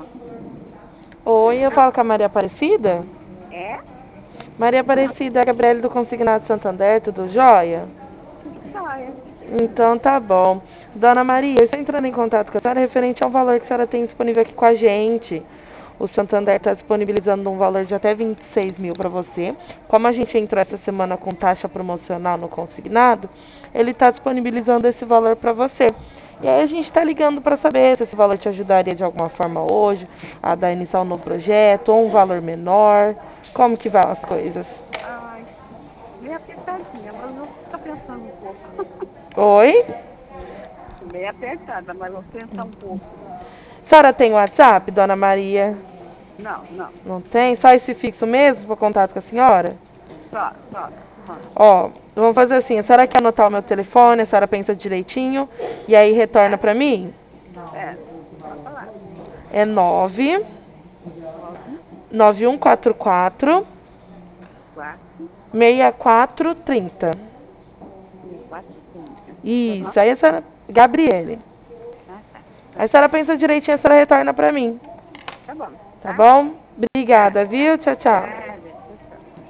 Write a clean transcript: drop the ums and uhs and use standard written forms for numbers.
Oi, eu falo com a Maria Aparecida? É? Maria Aparecida, é a Gabriele do Consignado Santander, tudo jóia? Tudo jóia. Então tá bom. Dona Maria, eu estou entrando em contato com a senhora referente ao valor que a senhora tem disponível aqui com a gente. O Santander está disponibilizando um valor de até 26 mil para você. Como a gente entrou essa semana com taxa promocional no consignado, ele está disponibilizando esse valor para você. E aí a gente está ligando para saber se esse valor te ajudaria de alguma forma hoje a dar iniciar um novo projeto ou um valor menor. Como que vão as coisas? Ai, meio apertadinha, mas eu vou ficar pensando um pouco. Oi? Meio apertada, mas vou pensar um pouco. A senhora tem WhatsApp, Dona Maria? Não, não. Não tem? Só esse fixo mesmo para contato com a senhora? Só. Aham. Ó, vamos fazer assim. A senhora quer anotar o meu telefone, a senhora pensa direitinho e aí retorna para mim? É, pode falar. É 9 9, 9144 4, 6430. 4, 30. Seu Isso, nome? aí a senhora. Gabriele. Ah, tá. Aí a senhora pensa direitinho, a senhora retorna para mim. Tá bom, Tá tá? bom? Tá. Obrigada, viu? Tchau, tchau.